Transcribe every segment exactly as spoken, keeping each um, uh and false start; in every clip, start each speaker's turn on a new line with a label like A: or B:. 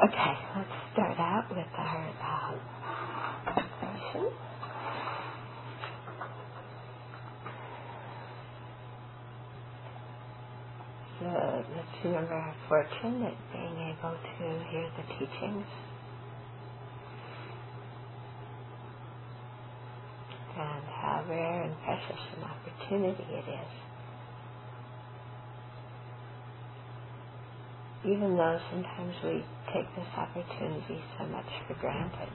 A: Okay, let's start out with our uh, meditation. So let's remember our fortune at being able to hear the teachings and how rare and precious an opportunity it is. Even though sometimes we take this opportunity so much for granted.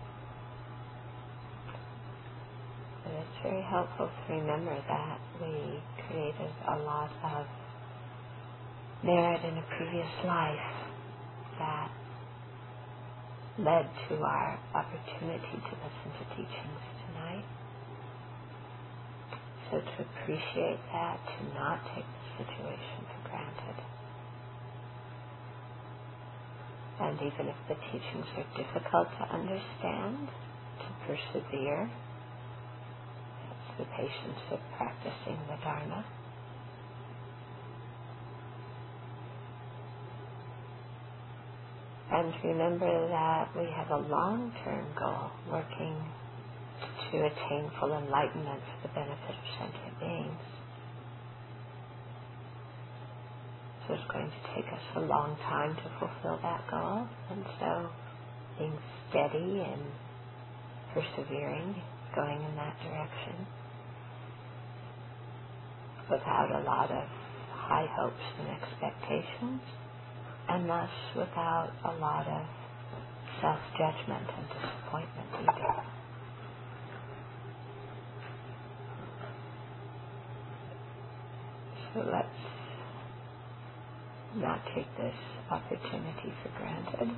A: But it's very helpful to remember that we created a lot of merit in a previous life that led to our opportunity to listen to teachings tonight. So to appreciate that, to not take the situation for granted. And even if the teachings are difficult to understand, to persevere. That's the patience of practicing the Dharma. And remember that we have a long-term goal, working to attain full enlightenment for the benefit of sentient beings. So it's going to take us a long time to fulfill that goal, and so being steady and persevering, going in that direction, without a lot of high hopes and expectations, and thus without a lot of self-judgment and disappointment either. So let's not take this opportunity for granted.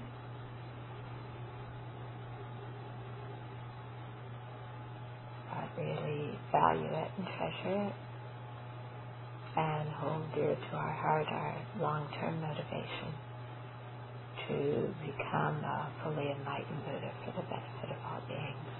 A: But really value it and treasure it, and hold dear to our heart our long-term motivation to become a fully enlightened Buddha for the benefit of all beings.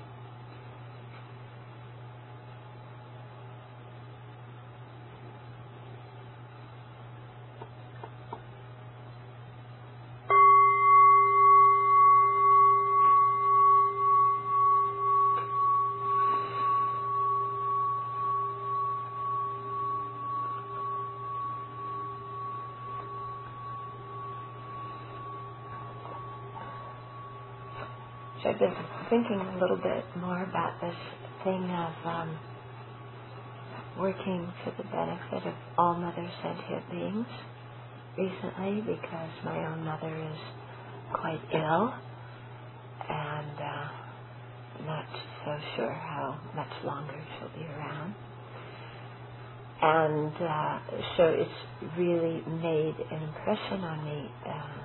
A: So I've been thinking a little bit more about this thing of um, working for the benefit of all mother sentient beings recently, because my own mother is quite ill and uh, not so sure how much longer she'll be around. And uh, so it's really made an impression on me. Um,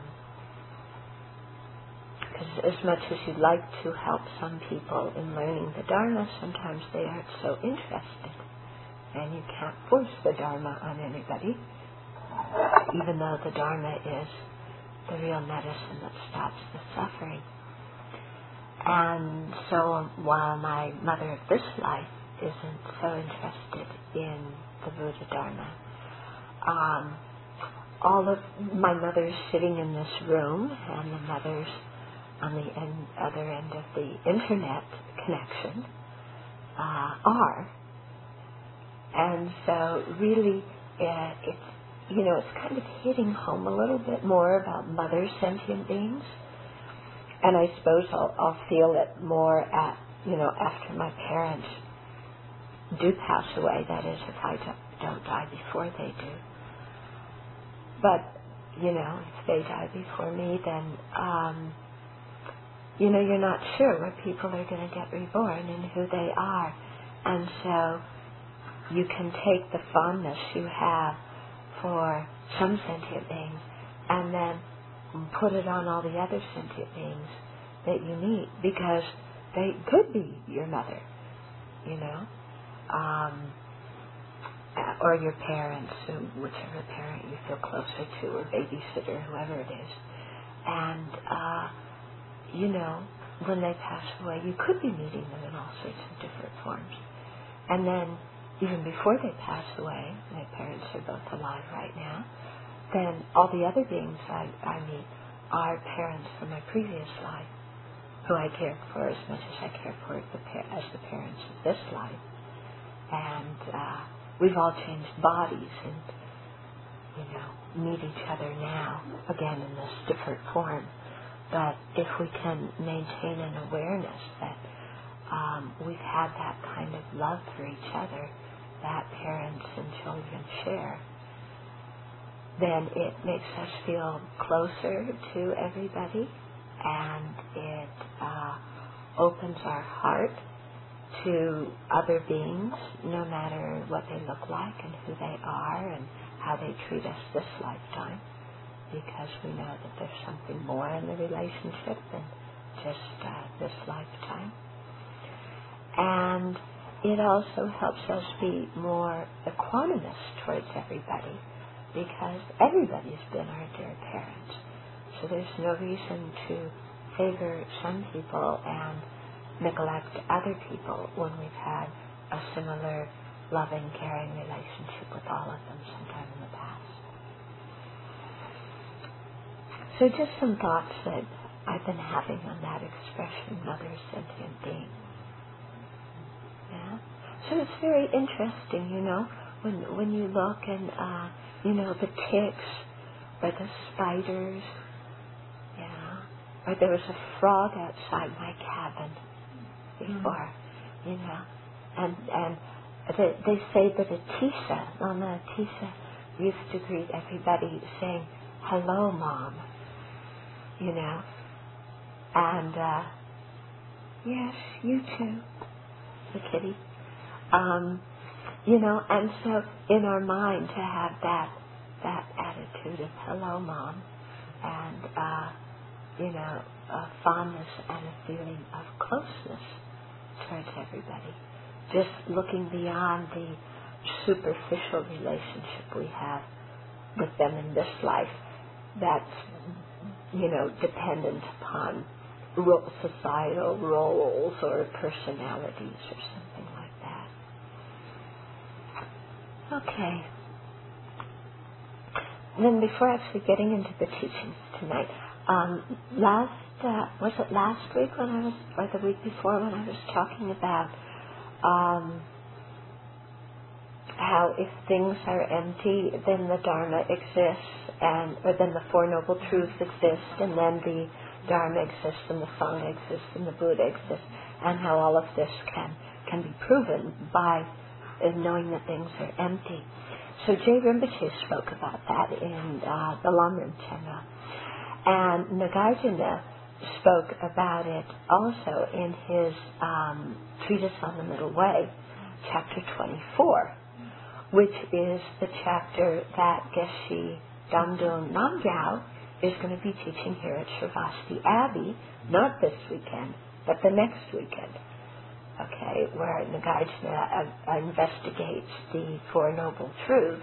A: Because as much as you'd like to help some people in learning the Dharma, sometimes they aren't so interested. And you can't force the Dharma on anybody, even though the Dharma is the real medicine that stops the suffering. And so while my mother of this life isn't so interested in the Buddha Dharma, um, all of my mothers sitting in this room and the mothers on the end, other end of the internet connection uh, are. And so really uh, it's, you know, it's kind of hitting home a little bit more about mother sentient beings. And I suppose I'll, I'll feel it more at, you know, after my parents do pass away, that is, if I do, don't die before they do. But, you know, if they die before me, then um, you know, you're not sure where people are going to get reborn and who they are. And so you can take the fondness you have for some sentient beings and then put it on all the other sentient beings that you meet, because they could be your mother, you know, um, or your parents, whichever parent you feel closer to, or babysitter, whoever it is. And, uh, you know, when they pass away, you could be meeting them in all sorts of different forms. And then, even before they pass away, my parents are both alive right now, then all the other beings I, I meet are parents from my previous life, who I cared for as much as I care for the pa- as the parents of this life. And uh, we've all changed bodies and, you know, meet each other now, again in this different form. But if we can maintain an awareness that um, we've had that kind of love for each other that parents and children share, then it makes us feel closer to everybody, and it uh, opens our heart to other beings, no matter what they look like and who they are and how they treat us this lifetime, because we know that there's something more in the relationship than just uh, this lifetime. And it also helps us be more equanimous towards everybody, because everybody's been our dear parents. So there's no reason to favor some people and neglect other people when we've had a similar loving, caring relationship with all of them sometime in the past. So just some thoughts that I've been having on that expression, mother sentient being. Yeah. So it's very interesting, you know, when when you look and uh, you know, the ticks or the spiders. Yeah. Or there was a frog outside my cabin before, mm-hmm. you know, and and they, they say that Atisa, Mama Atisa, used to greet everybody saying, "Hello, Mom," you know, and uh, yes, you too, the kitty, um, you know, and so in our mind to have that that attitude of "Hello, Mom," and uh, you know, a fondness and a feeling of closeness towards everybody. Just looking beyond the superficial relationship we have with them in this life that's, you know, dependent upon ro- societal roles or personalities or something like that. Okay. And then before actually getting into the teachings tonight, um, last, uh, was it last week when I was, or the week before when I was talking about um, how if things are empty, then the Dharma exists, and or then the Four Noble Truths exist, and then the Dharma exists, and the Sangha exists, and the Buddha exists, and how all of this can can be proven by uh, knowing that things are empty. So Jay Rinpoche spoke about that in uh, the Lamrim Chenra, and Nagarjuna spoke about it also in his um, Treatise on the Middle Way, chapter twenty-four, which is the chapter that Geshe Damdung Namgyal is going to be teaching here at Sravasti Abbey, not this weekend, but the next weekend. Okay, where Nagarjuna uh, investigates the Four Noble Truths.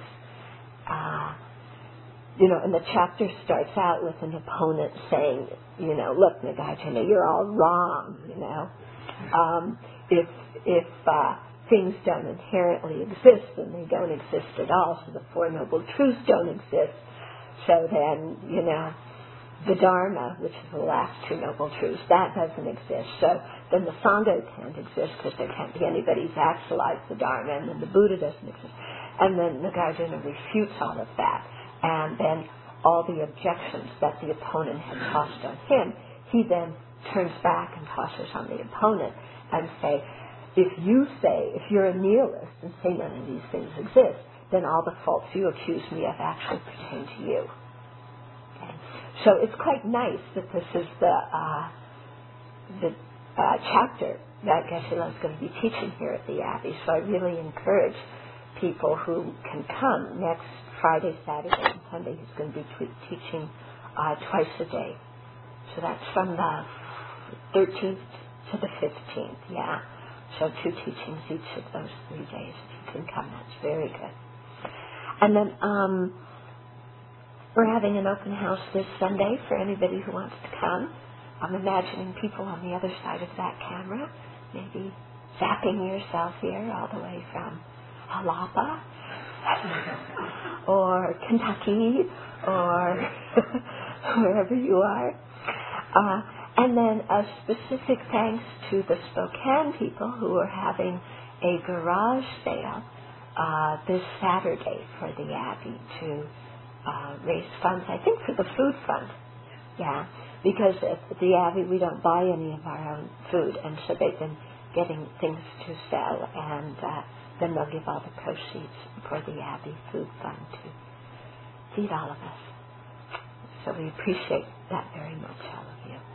A: Uh, you know, and the chapter starts out with an opponent saying, you know, look, Nagarjuna, you're all wrong, you know. Um, if if uh, things don't inherently exist, then they don't exist at all, so the Four Noble Truths don't exist. So then, you know, the Dharma, which is the last two Noble Truths, that doesn't exist. So then the Sangha can't exist because there can't be anybody who's actualized the Dharma, and then the Buddha doesn't exist. And then Nagarjuna refutes all of that. And then all the objections that the opponent had tossed on him, he then turns back and tosses on the opponent and say, if you say, if you're a nihilist and say none of these things exist, then all the faults you accuse me of actually pertain to you. Okay. So it's quite nice that this is the uh, the uh, chapter that Geshe-la is going to be teaching here at the Abbey. So I really encourage people who can come next Friday, Saturday, and Sunday. He's going to be t- teaching uh, twice a day. So that's from the thirteenth to the fifteenth, yeah. So two teachings each of those three days. If you can come, that's very good. And then um, we're having an open house this Sunday for anybody who wants to come. I'm imagining people on the other side of that camera, maybe zapping yourself here all the way from Jalapa or Kentucky or wherever you are. Uh, and then a specific thanks to the Spokane people who are having a garage sale uh, this Saturday for the Abbey to uh, raise funds, I think, for the food fund. Yeah, because at the Abbey we don't buy any of our own food, and so they've been getting things to sell, and uh, then they'll give all the proceeds for the Abbey food fund to feed all of us. So we appreciate that very much, all of you.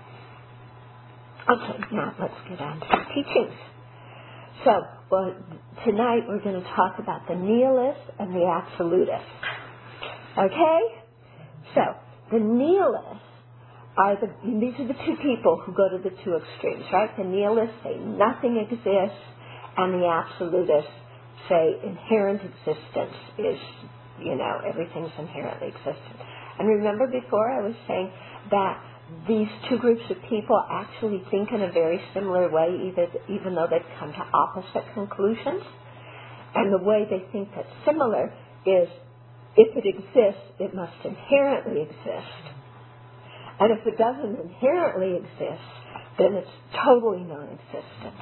A: Okay, now let's get on to the teachings. So, well, tonight we're going to talk about the nihilists and the absolutists. Okay? So, the nihilists are the, these are the two people who go to the two extremes, right? The nihilists say nothing exists, and the absolutists say inherent existence is, you know, everything's inherently existent. And remember before I was saying that these two groups of people actually think in a very similar way, either, even though they've come to opposite conclusions. And the way they think that's similar is, if it exists, it must inherently exist. And if it doesn't inherently exist, then it's totally non-existent.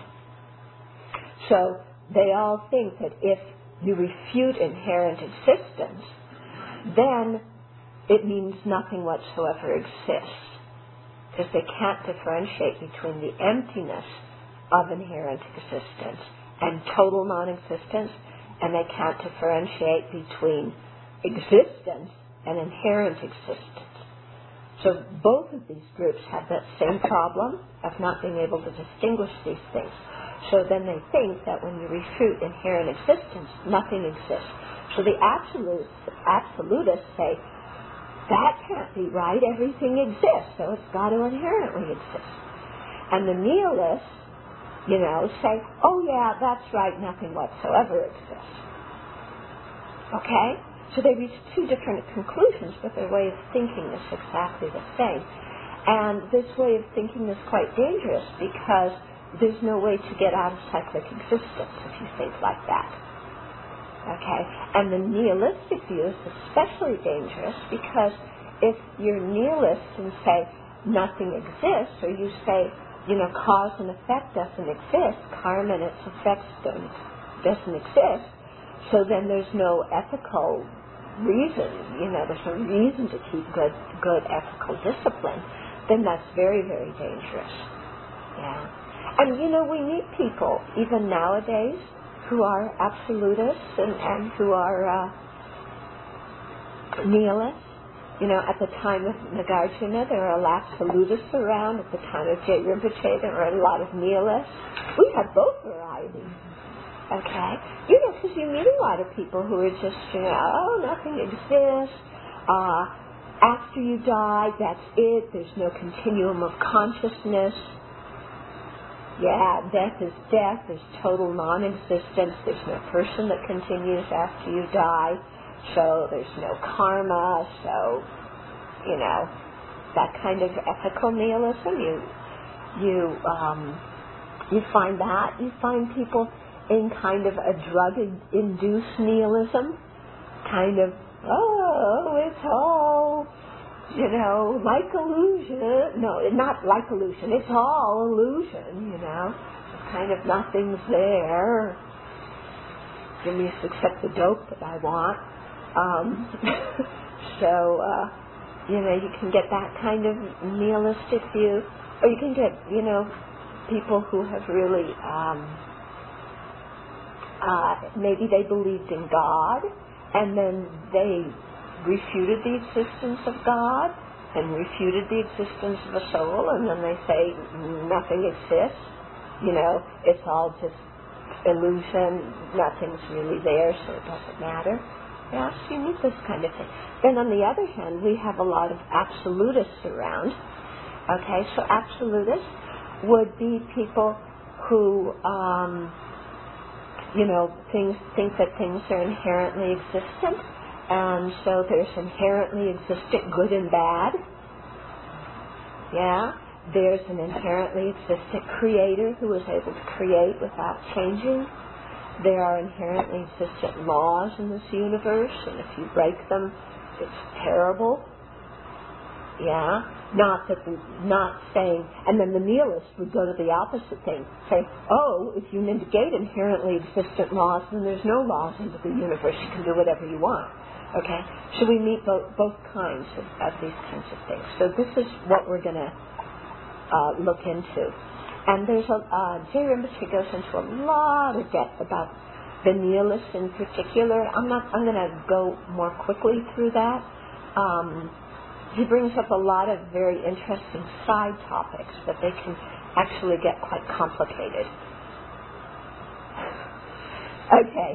A: So they all think that if you refute inherent existence, then it means nothing whatsoever exists, because they can't differentiate between the emptiness of inherent existence and total non-existence, and they can't differentiate between existence and inherent existence. So both of these groups have that same problem of not being able to distinguish these things. So then they think that when you refute inherent existence, nothing exists. So the absolutes, absolutists say, that can't be right, everything exists, so it's got to inherently exist. And the nihilists, you know, say, oh yeah, that's right, nothing whatsoever exists. Okay? So they reach two different conclusions, but their way of thinking is exactly the same. And this way of thinking is quite dangerous because there's no way to get out of cyclic existence if you think like that. Okay? And the nihilistic view is especially dangerous because if you're nihilist and say nothing exists, or you say, you know, cause and effect doesn't exist, karma and its effects don't, doesn't exist, so then there's no ethical reason, you know, there's no reason to keep good, good ethical discipline, then that's very, very dangerous. Yeah. And, you know, we meet people, even nowadays, who are absolutists and, and who are uh, nihilists. You know, at the time of Nagarjuna, there were a lot of absolutists around. At the time of Jay Rinpoche, there were a lot of nihilists. We have both varieties. Okay? You know, because you meet a lot of people who are just, you know, oh, nothing exists. Uh, after you die, that's it. There's no continuum of consciousness. Yeah, death is death. There's total non-existence. There's no person that continues after you die. So there's no karma. So, you know, that kind of ethical nihilism, you you um, you find that. You find people in kind of a drug-induced nihilism, kind of, oh, it's all, you know, like illusion. No, not like illusion. It's all illusion, you know. Kind of nothing's there. Give me except the dope that I want. Um, so, uh, you know, you can get that kind of nihilistic view. Or you can get, you know, people who have really, um, uh, maybe they believed in God, and then they refuted the existence of God and refuted the existence of a soul, and then they say nothing exists, you know, it's all just illusion, nothing's really there, so it doesn't matter. Yeah, so you need this kind of thing. Then on the other hand, we have a lot of absolutists around. Okay, so absolutists would be people who, um, you know, things think that things are inherently existent, and so there's inherently existent good and bad. Yeah, there's an inherently existent creator who is able to create without changing. There are inherently existent laws in this universe, and if you break them, it's terrible. Yeah, not that the, not saying, and then the nihilist would go to the opposite thing, say, oh, if you negate inherently existent laws, then there's no laws into the universe. You can do whatever you want. Okay, so we meet both both kinds of, of these kinds of things. So this is what we're going to uh, look into, and there's a uh, Jay Rinpoche goes into a lot of depth about the nihilists in particular. I'm not. I'm going to go more quickly through that. Um, He brings up a lot of very interesting side topics, but they can actually get quite complicated. Okay.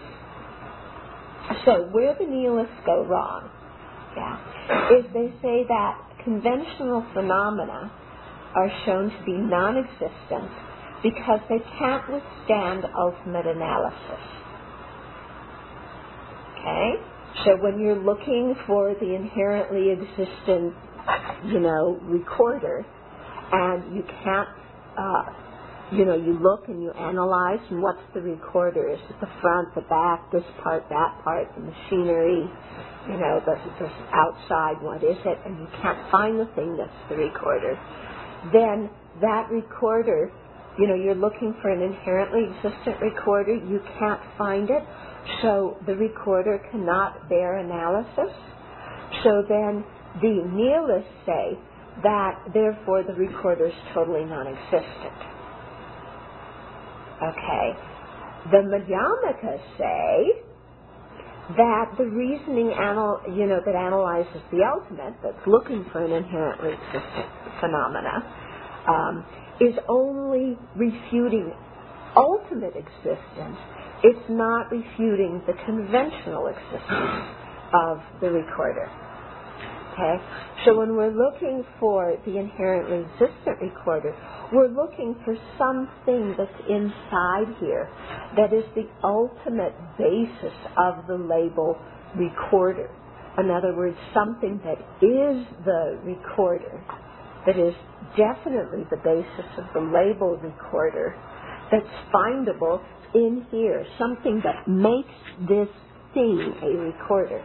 A: So where the nihilists go wrong, yeah, is they say that conventional phenomena are shown to be non-existent because they can't withstand ultimate analysis. Okay? So when you're looking for the inherently existent, you know, recorder, and you can't, uh, you know, you look and you analyze, and what's the recorder? Is it the front, the back, this part, that part, the machinery, you know, the, the outside, what is it? And you can't find the thing that's the recorder. Then that recorder, you know, you're looking for an inherently existent recorder, you can't find it. So the recorder cannot bear analysis. So then the nihilists say that, therefore, the recorder is totally non-existent. Okay. The Madhyamikas say that the reasoning, anal- you know, that analyzes the ultimate, that's looking for an inherently existent phenomena, um, is only refuting ultimate existence. It's not refuting the conventional existence of the recorder. Okay? So when we're looking for the inherently existent recorder, we're looking for something that's inside here that is the ultimate basis of the label recorder. In other words, something that is the recorder, that is definitely the basis of the label recorder, that's findable in here, something that makes this thing a recorder.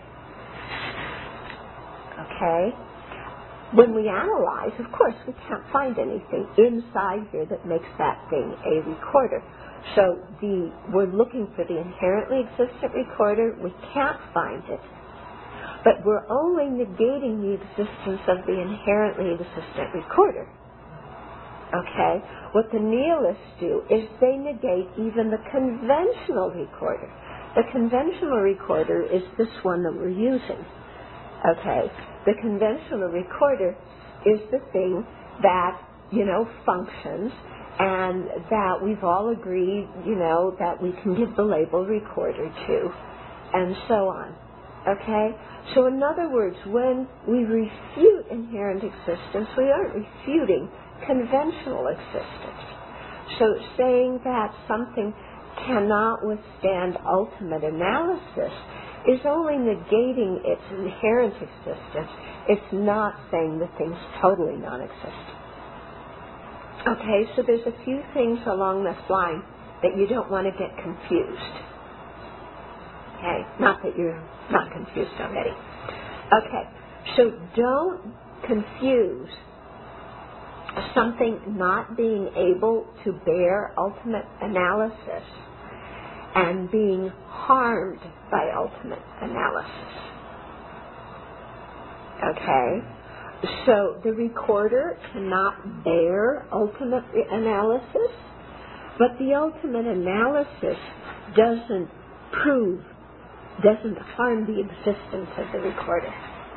A: Okay? When we analyze, of course, we can't find anything inside here that makes that thing a recorder. So the we're looking for the inherently existent recorder. We can't find it. But we're only negating the existence of the inherently existent recorder. Okay? What the nihilists do is they negate even the conventional recorder. The conventional recorder is this one that we're using. Okay? The conventional recorder is the thing that, you know, functions and that we've all agreed, you know, that we can give the label recorder to, and so on. Okay? So in other words, when we refute inherent existence, we aren't refuting conventional existence. So saying that something cannot withstand ultimate analysis is only negating its inherent existence. It's not saying the thing's totally non-existent. Okay, so there's a few things along this line that you don't want to get confused. Okay, not that you're not confused already. Okay, so don't confuse something not being able to bear ultimate analysis and being harmed by ultimate analysis. Okay? So the recorder cannot bear ultimate analysis, but the ultimate analysis doesn't prove, doesn't harm the existence of the recorder.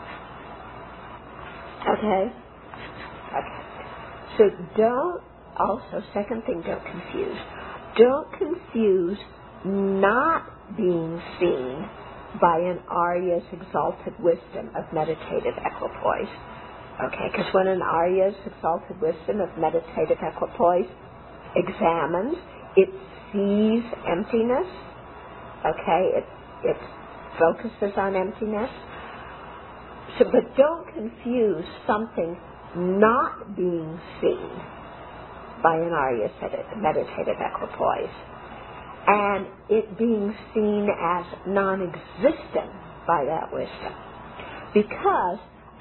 A: Okay? Okay. So don't, also, second thing, don't confuse. Don't confuse not being seen by an Arya's exalted wisdom of meditative equipoise. Okay, because when an Arya's exalted wisdom of meditative equipoise examines, it sees emptiness. Okay, it, it focuses on emptiness. So, but don't confuse something not being seen by an Arya's meditative equipoise and it being seen as non-existent by that wisdom. Because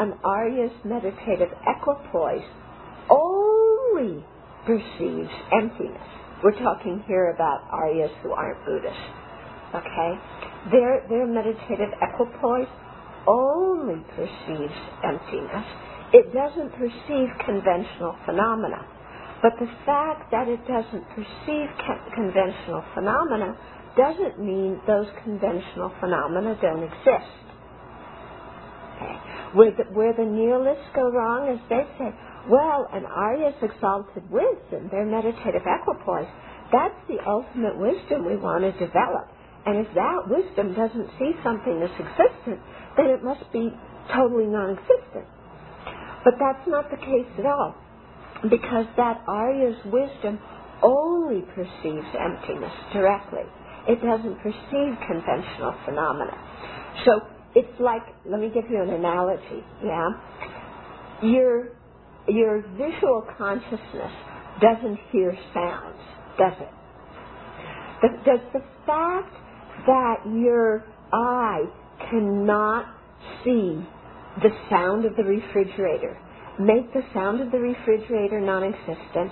A: an Arya's meditative equipoise only perceives emptiness. We're talking here about Aryas who aren't Buddhists. Okay? Their, their meditative equipoise only perceives emptiness. It doesn't perceive conventional phenomena. But the fact that it doesn't perceive co- conventional phenomena doesn't mean those conventional phenomena don't exist. Okay. Where the, where the nihilists go wrong is they say, well, an Arya's exalted wisdom, their meditative equipoise, that's the ultimate wisdom we want to develop. And if that wisdom doesn't see something as existent, then it must be totally non-existent. But that's not the case at all, because that Arya's wisdom only perceives emptiness directly. It doesn't perceive conventional phenomena. So it's like, let me give you an analogy, yeah? Your, your visual consciousness doesn't hear sounds, does it? The, does the fact that your eye cannot see the sound of the refrigerator make the sound of the refrigerator non-existent?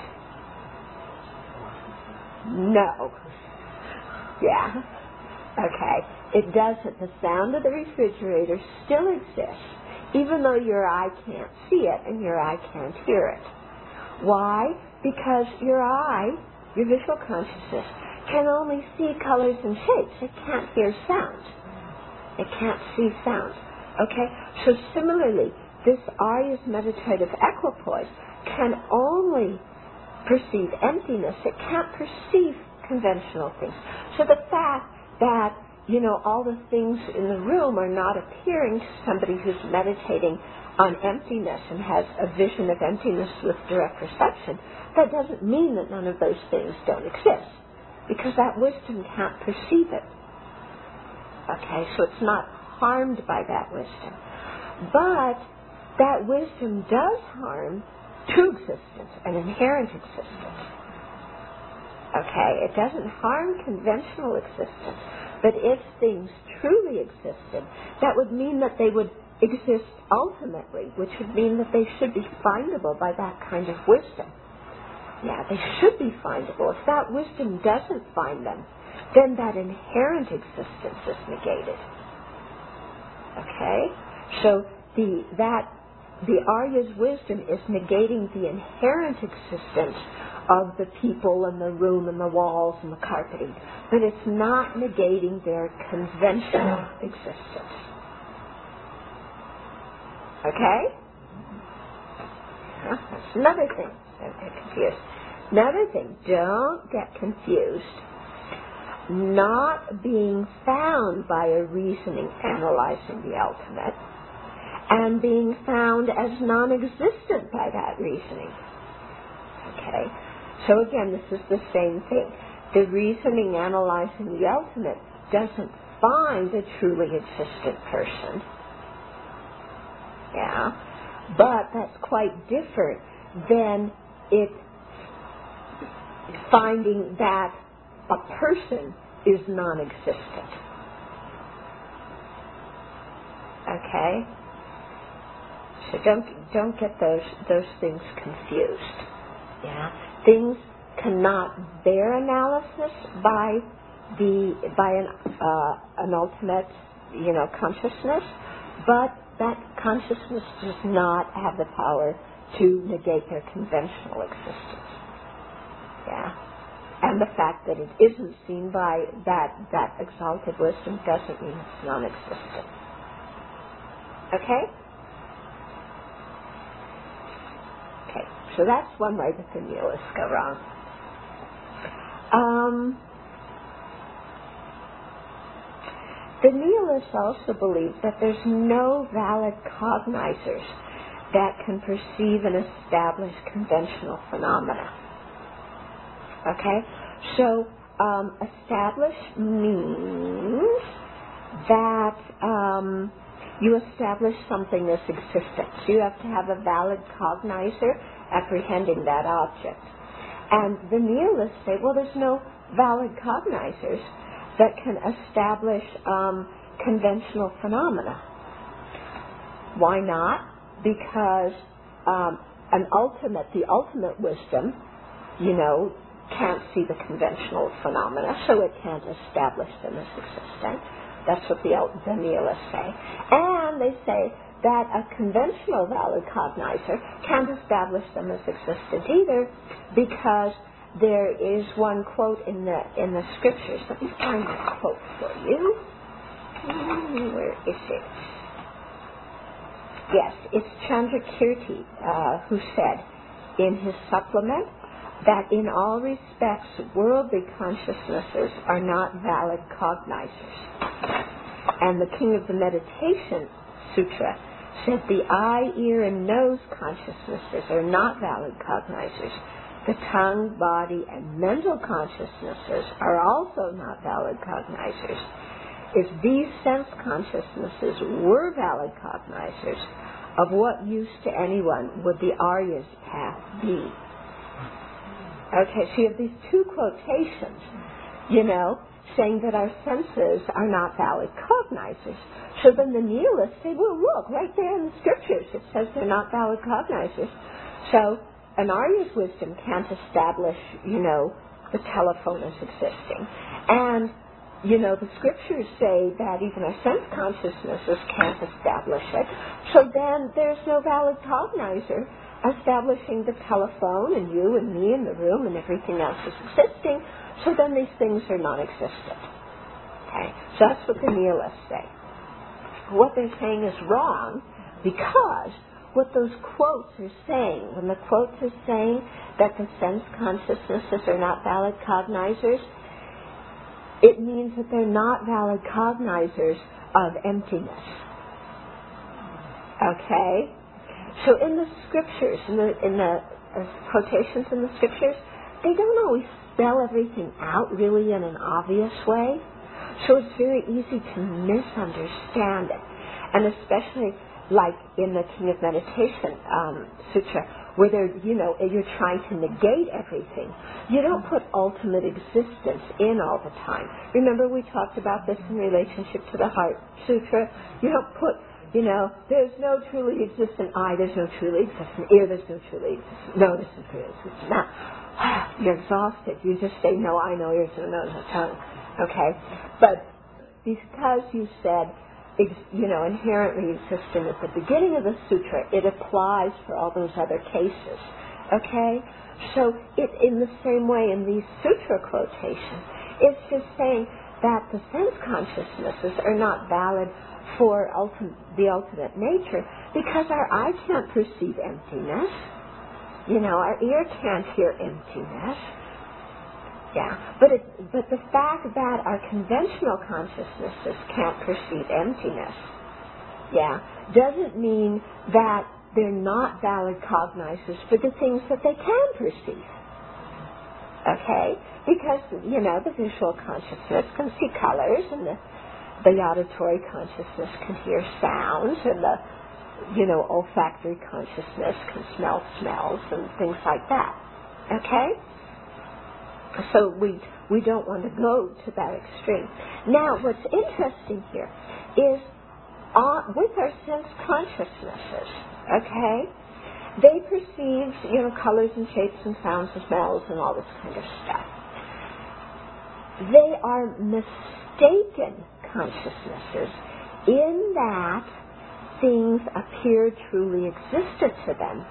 A: No. Yeah. Okay. It doesn't. The sound of the refrigerator still exists, even though your eye can't see it and your eye can't hear it. Why? Because your eye, your visual consciousness, can only see colors and shapes. It can't hear sound. It can't see sound. Okay? So similarly, this Arya's meditative equipoise can only perceive emptiness. It can't perceive conventional things. So the fact that, you know, all the things in the room are not appearing to somebody who's meditating on emptiness and has a vision of emptiness with direct perception, that doesn't mean that none of those things don't exist, because that wisdom can't perceive it. Okay, so it's not harmed by that wisdom. But that wisdom does harm true existence and inherent existence. Okay, it doesn't harm conventional existence, but if things truly existed, that would mean that they would exist ultimately, which would mean that they should be findable by that kind of wisdom. Yeah, they should be findable. If that wisdom doesn't find them, then that inherent existence is negated. Okay? So the that the Arya's wisdom is negating the inherent existence of the people and the room and the walls and the carpeting, but it's not negating their conventional existence. Okay? Huh? That's another thing. Don't get confused. Another thing, don't get confused. Not being found by a reasoning analyzing the ultimate, and being found as non-existent by that reasoning. Okay? So again, this is the same thing. The reasoning analyzing the ultimate doesn't find a truly existent person. Yeah? But that's quite different than it finding that a person is non-existent. Okay? So don't don't get those those things confused. Yeah? Things cannot bear analysis by the by an uh, an ultimate, you know, consciousness, but that consciousness does not have the power to negate their conventional existence. Yeah. And the fact that it isn't seen by that, that exalted wisdom doesn't mean it's non-existent. Okay? Okay, so that's one way that the nihilists go wrong. Um, the nihilists also believe that there's no valid cognizers that can perceive and establish conventional phenomena. Okay, so um, establish means that um, you establish something that's existent. So you have to have a valid cognizer apprehending that object. And the nihilists say, well, there's no valid cognizers that can establish um, conventional phenomena. Why not? because um, an ultimate, the ultimate wisdom, you know, can't see the conventional phenomena, so it can't establish them as existent. That's what the, the nihilists say. And they say that a conventional valid cognizer can't establish them as existent either, because there is one quote in the in the scriptures. Let me find that quote for you. Where is it? Yes, it's Chandrakirti uh, who said in his supplement that in all respects worldly consciousnesses are not valid cognizers. And the King of the Meditation Sutra said the eye, ear, and nose consciousnesses are not valid cognizers. The tongue, body, and mental consciousnesses are also not valid cognizers. If these sense consciousnesses were valid cognizers, of what use to anyone would the Arya's path be? Okay, so you have these two quotations, you know, saying that our senses are not valid cognizers. So then the nihilists say, well, look, right there in the scriptures, it says they're not valid cognizers. So an Arya's wisdom can't establish, you know, the telephone as existing. And, you know, the scriptures say that even our sense consciousnesses can't establish it. So then there's no valid cognizer establishing the telephone and you and me in the room and everything else is existing. So then these things are non-existent. Okay? So that's what the nihilists say. What they're saying is wrong, because what those quotes are saying, when the quotes are saying that the sense consciousnesses are not valid cognizers, it means that they're not valid cognizers of emptiness. Okay? So in the scriptures, in the, in the uh, quotations in the scriptures, they don't always spell everything out really in an obvious way. So it's very easy to misunderstand it. And especially like in the King of Meditation um, Sutra, where they're, you know, you're trying to negate everything. You don't put ultimate existence in all the time. Remember we talked about this in relationship to the Heart Sutra? You don't put, you know, there's no truly existent eye, there's no truly existent ear, there's no truly existent nose, there's no truly existent mouth. You're exhausted. You just say, no, I know, ears, no nose, no tongue. Okay? But because you said, you know, inherently existent at the beginning of the sutra, it applies for all those other cases. Okay? So it, in the same way in these sutra quotations, it's just saying that the sense consciousnesses are not valid for ultim- the ultimate nature because our eye can't perceive emptiness. You know, our ear can't hear emptiness. Yeah, but it, but the fact that our conventional consciousnesses can't perceive emptiness, yeah, doesn't mean that they're not valid cognizers for the things that they can perceive. Okay? Because, you know, the visual consciousness can see colors, and the, the auditory consciousness can hear sounds, and the, you know, olfactory consciousness can smell smells and things like that. Okay? So we we don't want to go to that extreme. Now, what's interesting here is uh, with our sense consciousnesses, okay, they perceive, you know, colors and shapes and sounds and smells and all this kind of stuff. They are mistaken consciousnesses in that things appear truly existent to them,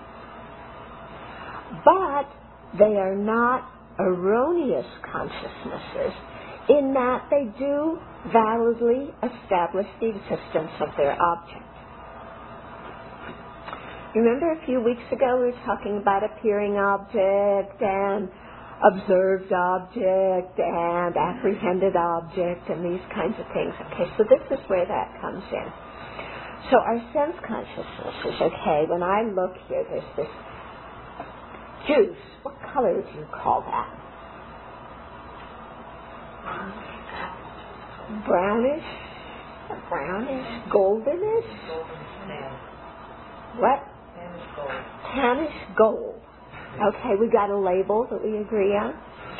A: but they are not erroneous consciousnesses in that they do validly establish the existence of their object. Remember a few weeks ago we were talking about appearing object and observed object and apprehended object and these kinds of things. Okay, so this is where that comes in. So our sense consciousnesses, okay, when I look here, there's this juice. What color would you call that? Brownish? Brownish? Goldenish? What?
B: Tannish gold.
A: Tannish gold. Okay, we got a label that we agree on.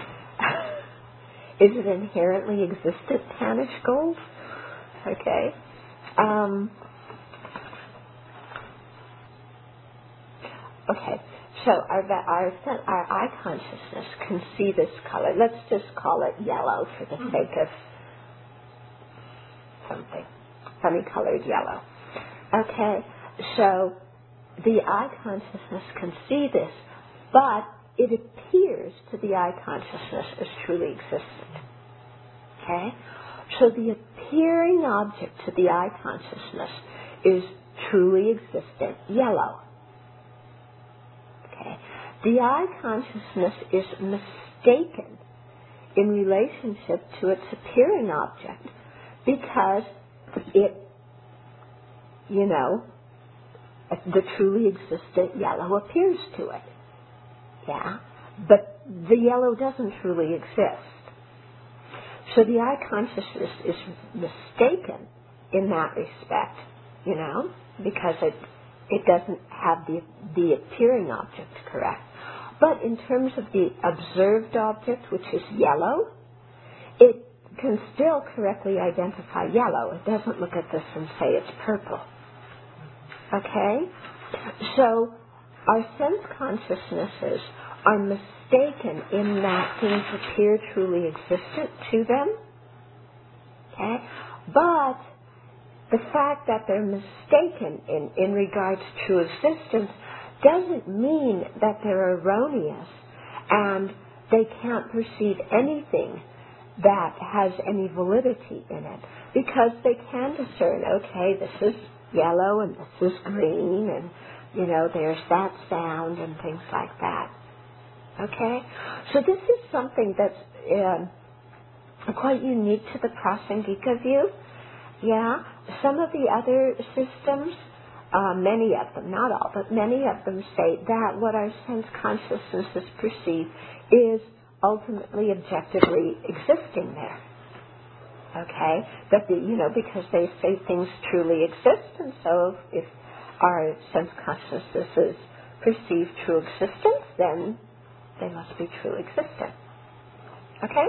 A: Is it inherently existent, tannish gold? Okay. Um, Okay, so our, our, our eye consciousness can see this color. Let's just call it yellow for the mm-hmm. sake of something, funny colored yellow. Okay, so the eye consciousness can see this, but it appears to the eye consciousness as truly existent. Okay, so the appearing object to the eye consciousness is truly existent yellow. Okay, the eye consciousness is mistaken in relationship to its appearing object because it, you know, the truly existent yellow appears to it. Yeah, but the yellow doesn't truly exist. So the eye consciousness is mistaken in that respect, you know, because it it doesn't have the the appearing object correct. But in terms of the observed object, which is yellow, it can still correctly identify yellow. It doesn't look at this and say it's purple. Okay? So our sense consciousnesses are mistaken in that things appear truly existent to them. Okay? But the fact that they're mistaken in, in regards to existence doesn't mean that they're erroneous and they can't perceive anything that has any validity in it, because they can discern, okay, this is yellow and this is green, and, you know, there's that sound and things like that. Okay? So this is something that's uh, quite unique to the Prasangika view. Yeah, some of the other systems, uh, many of them, not all, but many of them say that what our sense consciousnesses perceive is ultimately objectively existing there. Okay? That the, you know, because they say things truly exist, and so if our sense consciousnesses perceive true existence, then they must be true existent. Okay?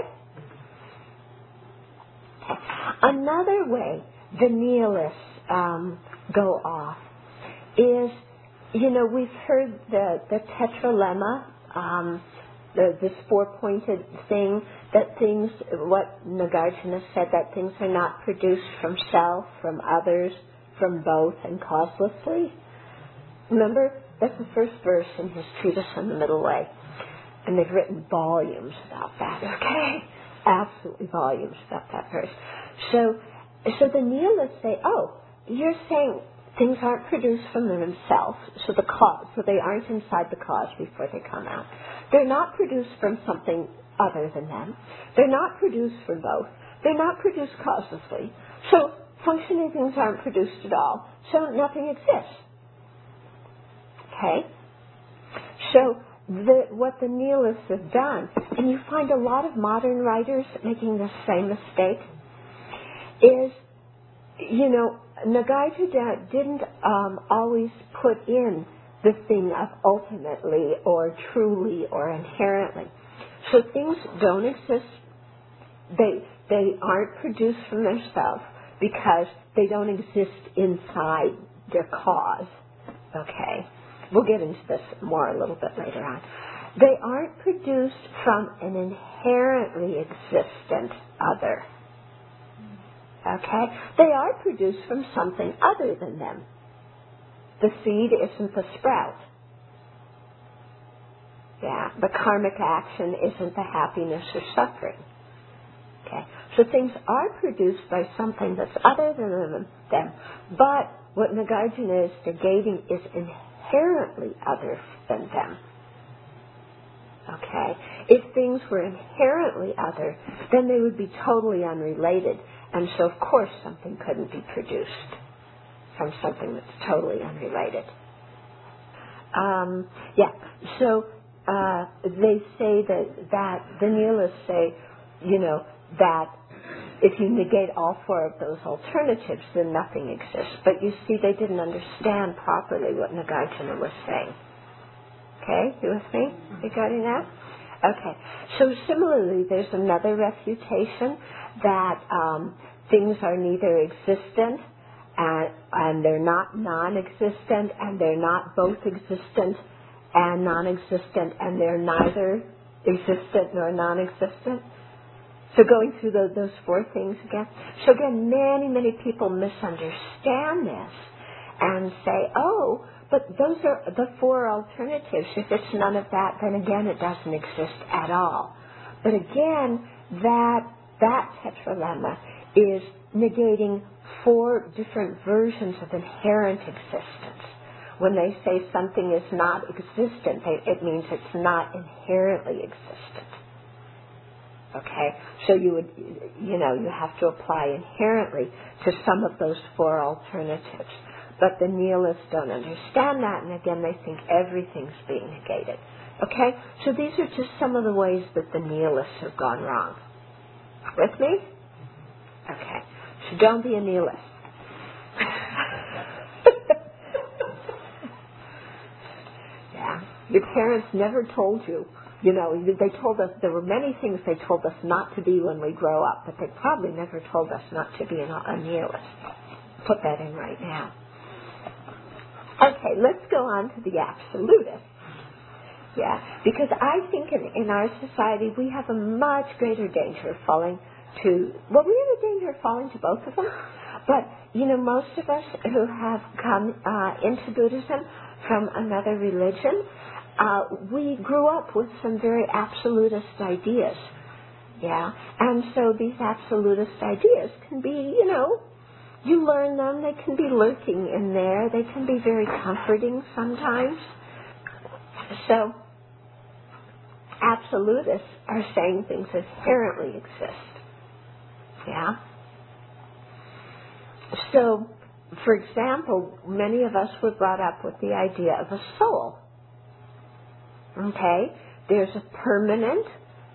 A: Okay. Another way the nihilists um, go off is, you know, we've heard the, the tetralemma, um, the, this four-pointed thing, that things, what Nagarjuna said, that things are not produced from self, from others, from both, and causelessly. Remember, that's the first verse in his treatise on the Middle Way. And they've written volumes about that, okay? Absolutely volumes about that verse. So, so the nihilists say, oh, you're saying things aren't produced from themselves, so the cause, so they aren't inside the cause before they come out. They're not produced from something other than them. They're not produced from both. They're not produced causelessly. So functioning things aren't produced at all. So nothing exists. Okay? So the, what the nihilists have done, and you find a lot of modern writers making the same mistake, is, you know, Nagarjuna didn't um, always put in the thing of ultimately or truly or inherently. So things don't exist. They they aren't produced from themselves because they don't exist inside their cause. Okay? We'll get into this more a little bit later on. They aren't produced from an inherently existent other. Okay? They are produced from something other than them. The seed isn't the sprout. Yeah, the karmic action isn't the happiness or suffering. Okay, so things are produced by something that's other than them, but what Nagarjuna is negating is inherently other than them. Okay, if things were inherently other, then they would be totally unrelated, and so of course something couldn't be produced from something that's totally unrelated. Um, yeah, so uh, they say that, that the nihilists say, you know, that if you negate all four of those alternatives, then nothing exists. But you see, they didn't understand properly what Nagarjuna was saying. Okay, you with me regarding that? Okay, so similarly, there's another refutation that um, things are neither existent and, and they're not non-existent and they're not both existent and non-existent, and they're neither existent nor non-existent. So going through the, those four things again. So again, many, many people misunderstand this and say, oh, but those are the four alternatives. If it's none of that, then again, it doesn't exist at all. But again, that, that tetralemma is negating four different versions of inherent existence. When they say something is not existent, they, it means it's not inherently existent. Okay? So you would, you know, you have to apply inherently to some of those four alternatives. But the nihilists don't understand that, and again, they think everything's being negated. Okay? So these are just some of the ways that the nihilists have gone wrong. With me? Okay. So don't be a nihilist. Yeah. Your parents never told you. You know, they told us, there were many things they told us not to be when we grow up, but they probably never told us not to be a nihilist. Put that in right now. Okay, let's go on to the absolutists. Yeah, because I think in, in our society we have a much greater danger of falling to, well, we have a danger of falling to both of them, but, you know, most of us who have come uh, into Buddhism from another religion, uh, we grew up with some very absolutist ideas, yeah, and so these absolutist ideas can be, you know, you learn them, they can be lurking in there, they can be very comforting sometimes. So, absolutists are saying things inherently exist. Yeah? So, for example, many of us were brought up with the idea of a soul. Okay? There's a permanent,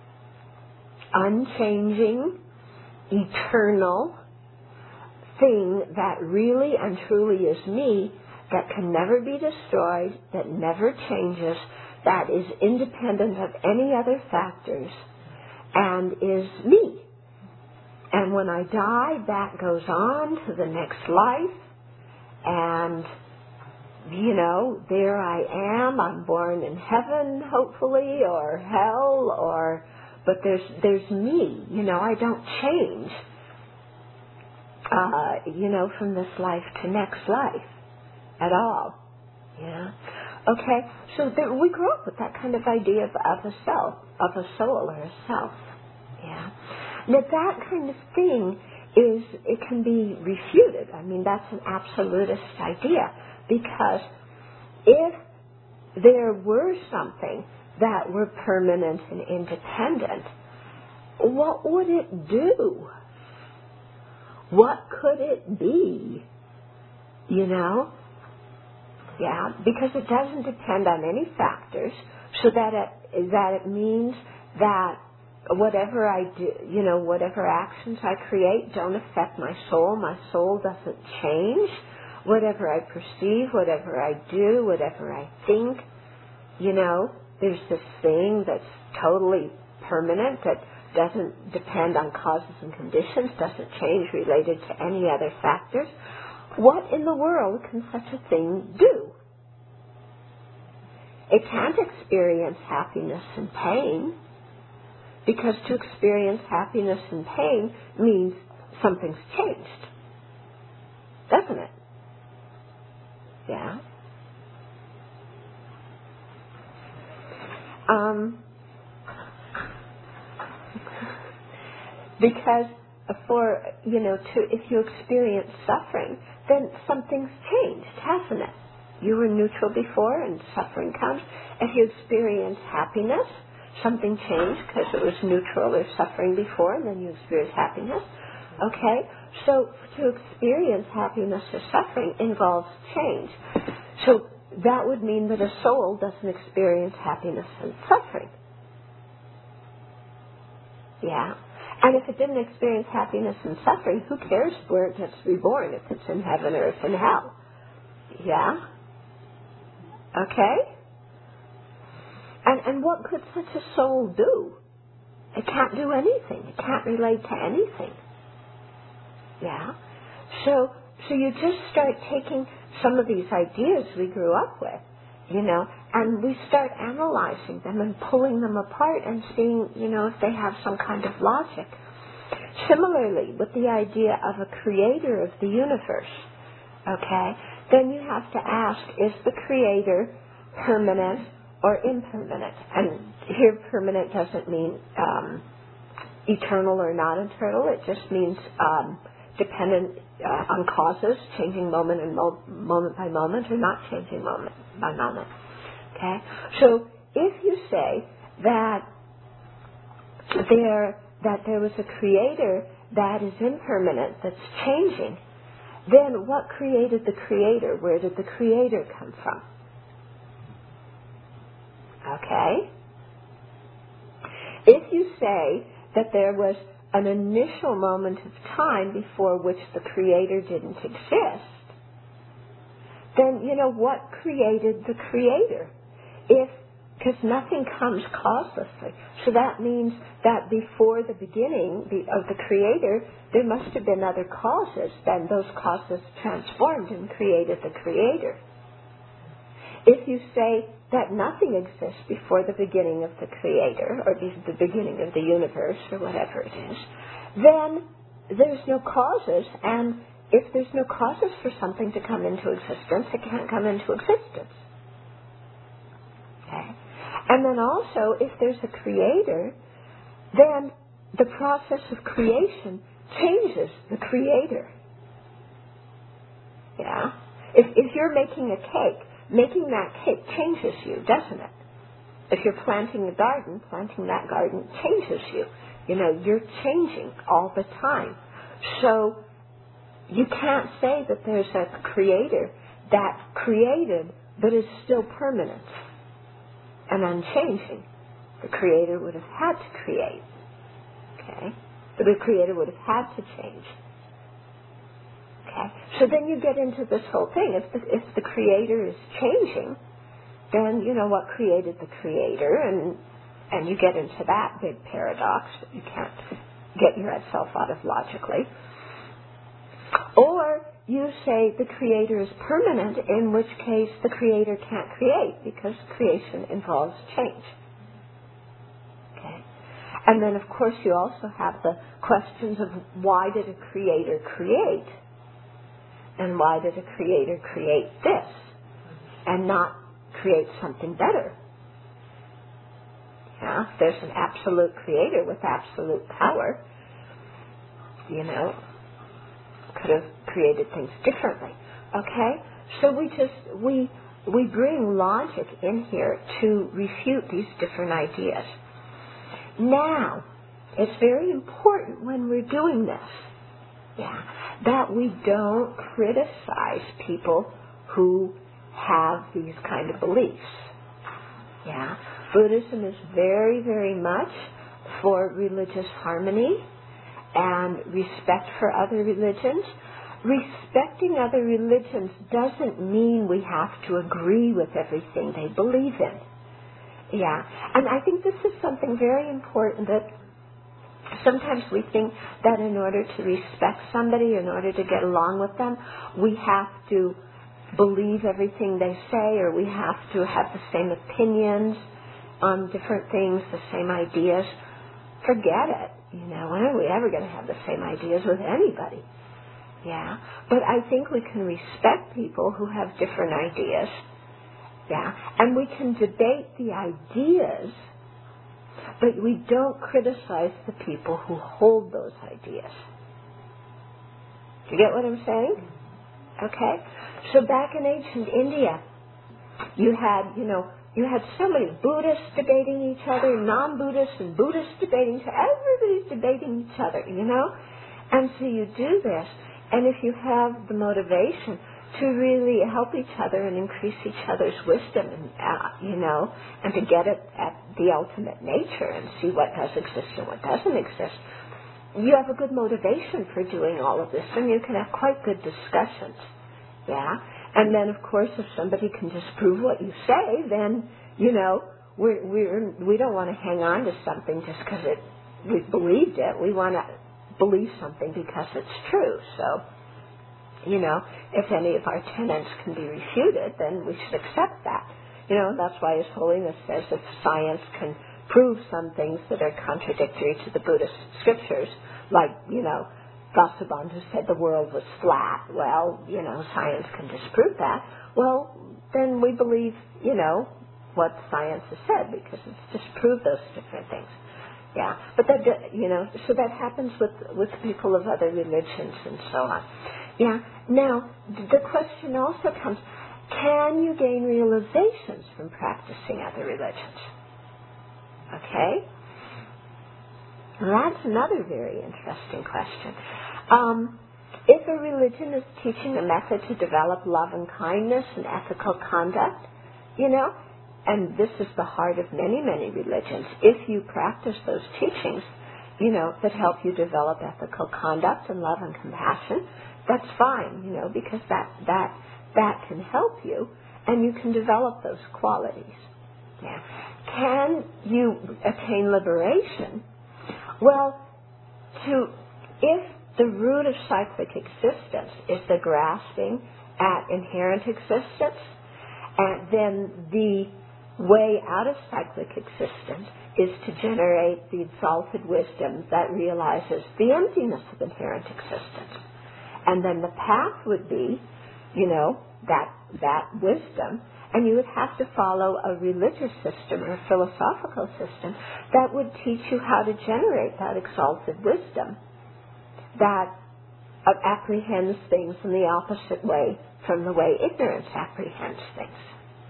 A: unchanging, eternal thing that really and truly is me, that can never be destroyed, that never changes, that is independent of any other factors, and is me. And when I die, that goes on to the next life, and, you know, there I am, I'm born in heaven, hopefully, or hell, or, but there's, there's me, you know, I don't change. Uh, you know, from this life to next life at all. Yeah. Okay. So there, we grew up with that kind of idea of, of a self, of a soul or a self. Yeah. Now that kind of thing is, it can be refuted. I mean, that's an absolutist idea, because if there were something that were permanent and independent, what would it do? What could it be? You know? Yeah, because it doesn't depend on any factors, so that it, that it means that whatever I do, you know, whatever actions I create don't affect my soul. My soul doesn't change. Whatever I perceive, whatever I do, whatever I think, you know, there's this thing that's totally permanent, that doesn't depend on causes and conditions, doesn't change related to any other factors. What in the world can such a thing do? It can't experience happiness and pain, because to experience happiness and pain means something's changed, doesn't it? Yeah. Um, because for, you know, to, if you experience suffering, then something's changed, hasn't it? You were neutral before and suffering comes. If you experience happiness, something changed because it was neutral or suffering before, and then you experience happiness. Okay? So to experience happiness or suffering involves change. So that would mean that a soul doesn't experience happiness and suffering. Yeah? And if it didn't experience happiness and suffering, who cares where it gets reborn, if it's in heaven or it's in hell? Yeah? Okay? And and what could such a soul do? It can't do anything. It can't relate to anything. Yeah? So so you just start taking some of these ideas we grew up with, you know, and we start analyzing them and pulling them apart and seeing, you know, if they have some kind of logic. Similarly, with the idea of a creator of the universe, okay, then you have to ask, is the creator permanent or impermanent? And here permanent doesn't mean um, eternal or not eternal. It just means um, dependent uh, on causes, changing moment and mo- moment by moment, or not changing moment by moment. Okay? So if you say that there that there was a creator that is impermanent, that's changing, then what created the creator? Where did the creator come from? Okay? If you say that there was an initial moment of time before which the creator didn't exist, then, you know, what created the creator? If, because nothing comes causelessly. So that means that before the beginning of the creator, there must have been other causes. Then those causes transformed and created the creator. If you say that nothing exists before the beginning of the creator, or the beginning of the universe, or whatever it is, then there's no causes, and if there's no causes for something to come into existence, it can't come into existence. Okay? And then also, if there's a creator, then the process of creation changes the creator. Yeah? If, if you're making a cake, making that cake changes you, doesn't it? If you're planting a garden, planting that garden changes you. You know, you're changing all the time. So you can't say that there's a creator that created but is still permanent and unchanging. The creator would have had to create. Okay? But the creator would have had to change. Okay? So then you get into this whole thing. If the, if the creator is changing, then, you know, what created the creator? And and you get into that big paradox that you can't get yourself out of logically. Or you say the creator is permanent, in which case the creator can't create because creation involves change. Okay? And then, of course, you also have the questions of why did a creator create? And why did a creator create this and not create something better? Yeah, if there's an absolute creator with absolute power, you know, could have created things differently. Okay? So we just, we, we bring logic in here to refute these different ideas. Now, it's very important when we're doing this, yeah, that we don't criticize people who have these kind of beliefs. Yeah. Buddhism is very, very much for religious harmony and respect for other religions. Respecting other religions doesn't mean we have to agree with everything they believe in. Yeah. And I think this is something very important, that sometimes we think that in order to respect somebody, in order to get along with them, we have to believe everything they say, or we have to have the same opinions on different things, the same ideas. Forget it. You know, when are we ever going to have the same ideas with anybody? Yeah. But I think we can respect people who have different ideas. Yeah. And we can debate the ideas, but we don't criticize the people who hold those ideas. Do you get what I'm saying? Okay? So back in ancient India, you had, you know, you had so many Buddhists debating each other, non-Buddhists and Buddhists debating each other. Everybody's debating each other, you know? And so you do this, and if you have the motivation to really help each other and increase each other's wisdom, and uh, you know, and to get it at the ultimate nature and see what does exist and what doesn't exist, you have a good motivation for doing all of this, and you can have quite good discussions. Yeah? And then, of course, if somebody can disprove what you say, then, you know, we're, we're, we don't want to hang on to something just because it, we've believed it. We want to believe something because it's true. So, you know, if any of our tenets can be refuted, then we should accept that. You know, that's why His Holiness says if science can prove some things that are contradictory to the Buddhist scriptures, like, you know, Vasubandhu said the world was flat. Well, you know, science can disprove that. Well, then we believe, you know, what science has said because it's disproved those different things. Yeah, but that, you know, so that happens with, with people of other religions and so on. Yeah, now, the question also comes, can you gain realizations from practicing other religions? Okay? Well, that's another very interesting question. Um, if a religion is teaching a method to develop love and kindness and ethical conduct, you know, and this is the heart of many, many religions, if you practice those teachings, you know, that help you develop ethical conduct and love and compassion, that's fine, you know, because that, that, that can help you, and you can develop those qualities. Yeah. Can you attain liberation? Well, to, if the root of cyclic existence is the grasping at inherent existence, and then the way out of cyclic existence is to generate the exalted wisdom that realizes the emptiness of inherent existence. And then the path would be, you know, that that wisdom, and you would have to follow a religious system or a philosophical system that would teach you how to generate that exalted wisdom that uh, apprehends things in the opposite way from the way ignorance apprehends things.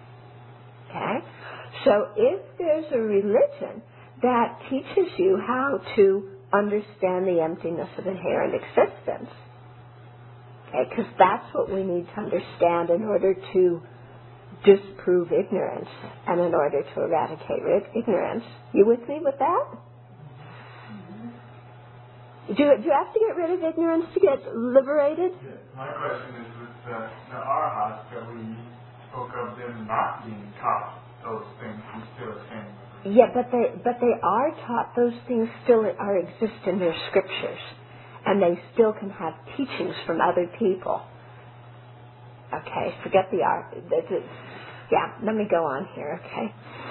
A: Okay? So if there's a religion that teaches you how to understand the emptiness of inherent existence, okay, because that's what we need to understand in order to disprove ignorance and in order to eradicate ignorance. You with me with that? Do, do you have to get rid of ignorance to get liberated?
B: Yes. My question is with the, the arhats that we spoke of them not being taught those things, we still attain.
A: Yeah, but they but they are taught. Those things still are exist in their scriptures, and they still can have teachings from other people. Okay, forget the art. Yeah, let me go on here. Okay,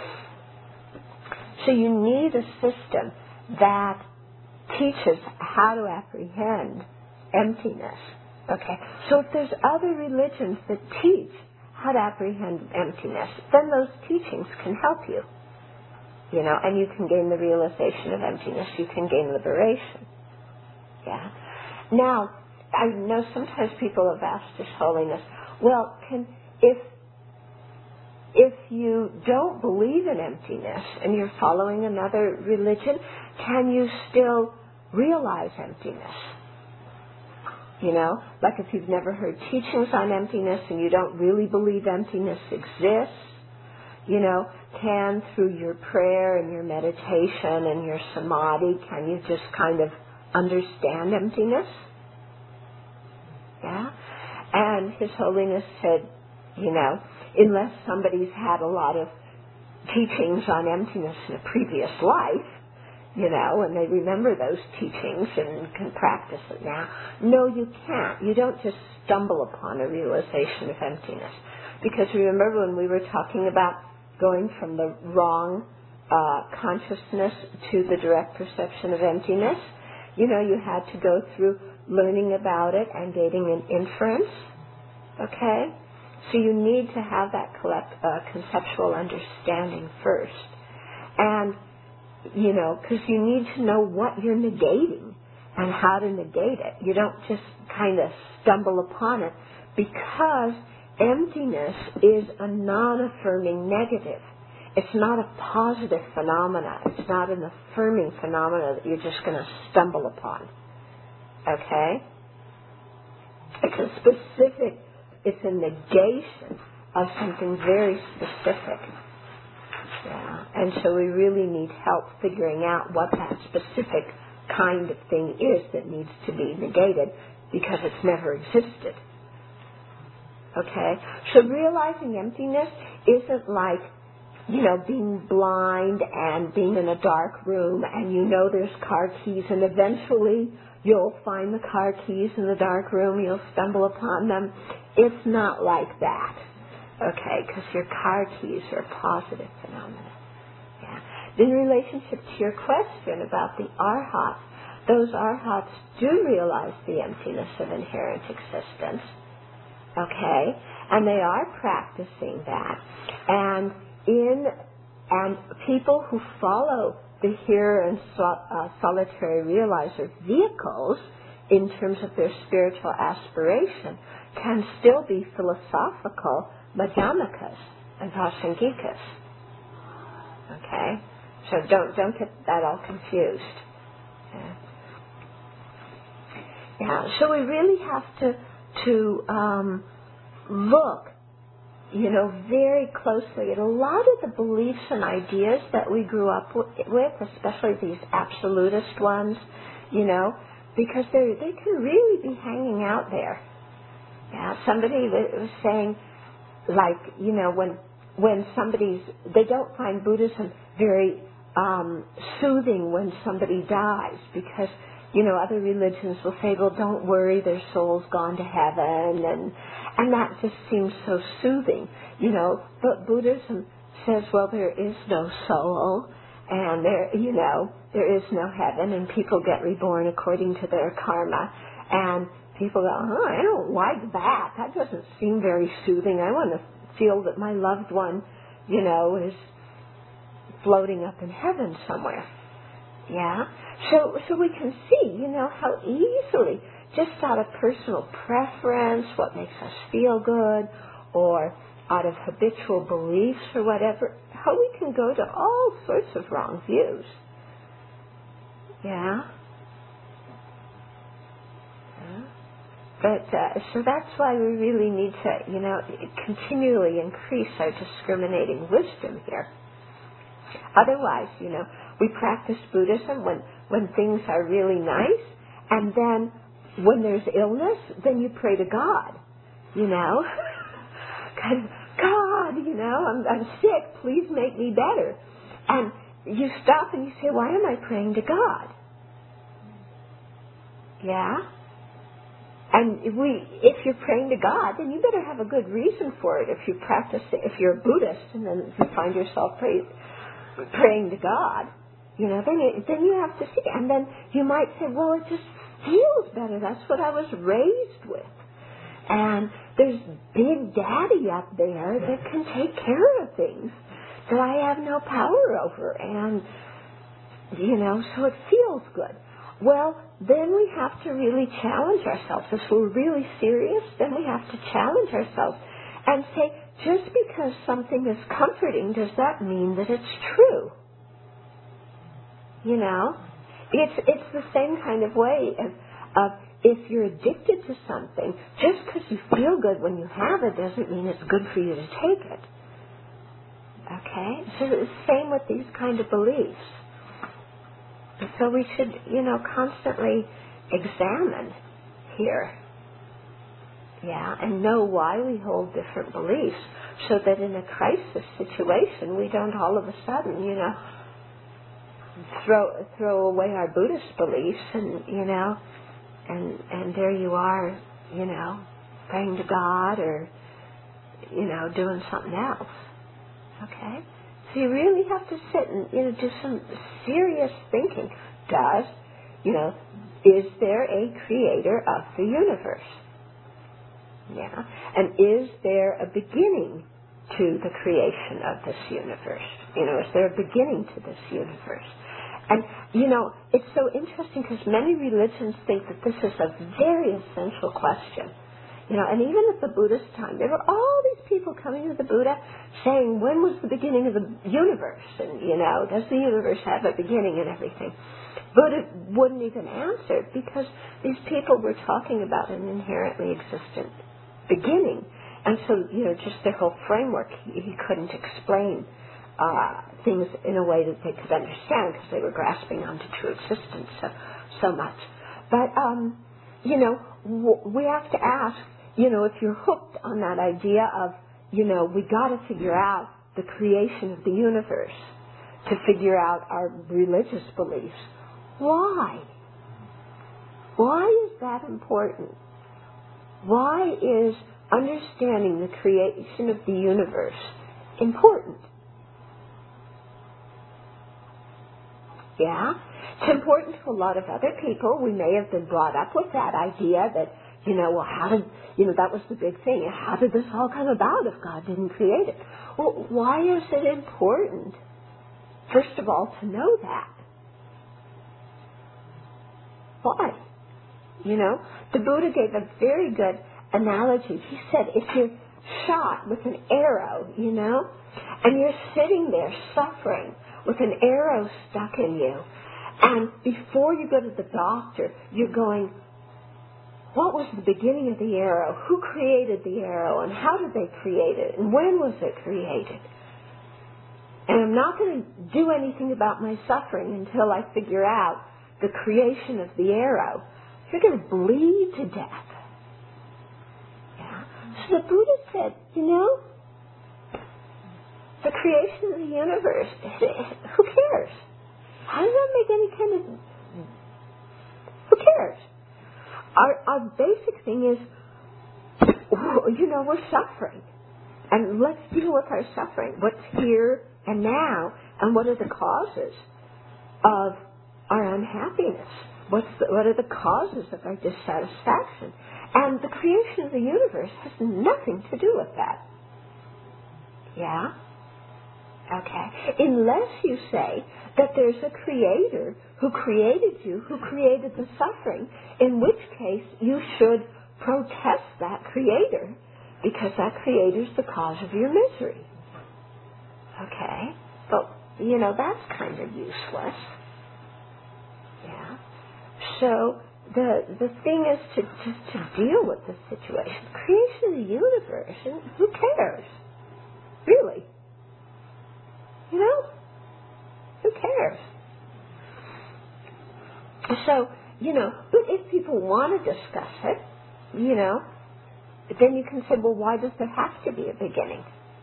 A: so you need a system that teaches how to apprehend emptiness. Okay, so if there's other religions that teach how to apprehend emptiness, then those teachings can help you. You know, and you can gain the realization of emptiness. You can gain liberation. Yeah. Now, I know sometimes people have asked His Holiness, well, can if if you don't believe in emptiness and you're following another religion, can you still realize emptiness? You know, like if you've never heard teachings on emptiness and you don't really believe emptiness exists, you know, can through your prayer and your meditation and your samadhi, can you just kind of understand emptiness? Yeah? And His Holiness said, you know, unless somebody's had a lot of teachings on emptiness in a previous life, you know, and they remember those teachings and can practice it now. No, you can't. You don't just stumble upon a realization of emptiness. Because remember when we were talking about going from the wrong uh, consciousness to the direct perception of emptiness, you know, you had to go through learning about it and gaining an inference. Okay? So you need to have that collect, uh, conceptual understanding first. And you know, because you need to know what you're negating and how to negate it. You don't just kind of stumble upon it, because emptiness is a non-affirming negative. It's not a positive phenomena. It's not an affirming phenomena that you're just going to stumble upon. Okay? It's a specific, it's a negation of something very specific. Yeah. And so we really need help figuring out what that specific kind of thing is that needs to be negated, because it's never existed. Okay? So realizing emptiness isn't like, you know, being blind and being in a dark room and you know there's car keys and eventually you'll find the car keys in the dark room, you'll stumble upon them. It's not like that. Okay, because your car keys are positive phenomena. Yeah. In relationship to your question about the arhats, those arhats do realize the emptiness of inherent existence. Okay, and they are practicing that. And in and people who follow the here and sol- uh, solitary realizer vehicles in terms of their spiritual aspiration can still be philosophical madhyamikas and prasangikas. Okay, so don't don't get that all confused. Yeah. Yeah. So we really have to to um, look, you know, very closely at a lot of the beliefs and ideas that we grew up with, especially these absolutist ones, you know, because they they can really be hanging out there. Yeah, somebody was saying, like, you know, when when somebody's, they don't find Buddhism very um, soothing when somebody dies, because, you know, other religions will say, well, don't worry, their soul's gone to heaven, and and that just seems so soothing, you know. But Buddhism says, well, there is no soul, and there, you know, there is no heaven, and people get reborn according to their karma, and people go, oh, I don't like that. That doesn't seem very soothing. I want to feel that my loved one, you know, is floating up in heaven somewhere. Yeah? So so we can see, you know, how easily, just out of personal preference, what makes us feel good, or out of habitual beliefs or whatever, how we can go to all sorts of wrong views. Yeah? Yeah? But, uh, so that's why we really need to, you know, continually increase our discriminating wisdom here. Otherwise, you know, we practice Buddhism when, when things are really nice, and then when there's illness, then you pray to God, you know. God, God, you know, I'm, I'm sick, please make me better. And you stop and you say, why am I praying to God? Yeah? And if we, if you're praying to God, then you better have a good reason for it. If you practice, if you're a Buddhist, and then you find yourself pray, praying to God, you know, then you, then you have to see. And then you might say, well, it just feels better. That's what I was raised with. And there's Big Daddy up there that can take care of things that I have no power over. And, you know, so it feels good. Well, then we have to really challenge ourselves. If we're really serious, then we have to challenge ourselves and say, just because something is comforting, does that mean that it's true? You know? It's it's the same kind of way of, of if you're addicted to something, just because you feel good when you have it doesn't mean it's good for you to take it. Okay? So it's the same with these kind of beliefs. So we should, you know, constantly examine here, yeah, and know why we hold different beliefs, so that in a crisis situation we don't all of a sudden, you know, throw throw away our Buddhist beliefs, and you know, and and there you are, you know, praying to God or, you know, doing something else. Okay. So you really have to sit and, you know, do some serious thinking. Does, you know, is there a creator of the universe? Yeah. And is there a beginning to the creation of this universe? You know, is there a beginning to this universe? And, you know, it's so interesting because many religions think that this is a very essential question. You know, and even at the Buddhist time, there were all these people coming to the Buddha saying, when was the beginning of the universe? And, you know, does the universe have a beginning and everything? Buddha wouldn't even answer because these people were talking about an inherently existent beginning. And so, you know, just their whole framework, he, he couldn't explain uh, things in a way that they could understand because they were grasping onto true existence so, so much. But, um, you know, w- we have to ask, you know, if you're hooked on that idea of, you know, we got to figure out the creation of the universe to figure out our religious beliefs. Why? Why is that important? Why is understanding the creation of the universe important? Yeah? It's important to a lot of other people. We may have been brought up with that idea that, you know, well, how did, you know, that was the big thing. How did this all come about if God didn't create it? Well, why is it important, first of all, to know that? Why? You know, the Buddha gave a very good analogy. He said, if you're shot with an arrow, you know, and you're sitting there suffering with an arrow stuck in you, and before you go to the doctor, you're going, what was the beginning of the arrow? Who created the arrow? And how did they create it? And when was it created? And I'm not going to do anything about my suffering until I figure out the creation of the arrow. You're going to bleed to death. Yeah. So the Buddha said, you know, the creation of the universe, who cares? How does that make any kind of... Who cares? Our, our basic thing is, you know, we're suffering. And let's deal with our suffering. What's here and now, and what are the causes of our unhappiness? What's the, what are the causes of our dissatisfaction? And the creation of the universe has nothing to do with that. Yeah? Okay. Unless you say that there's a creator who created you, who created the suffering, in which case you should protest that creator because that creator's the cause of your misery. Okay. But, you know, that's kind of useless. Yeah. So the the thing is to, to, to deal with the situation. Creation of the universe, and who cares? Really? You know? Who cares? So, you know, but if people want to discuss it, you know, then you can say, well, why does there have to be a beginning?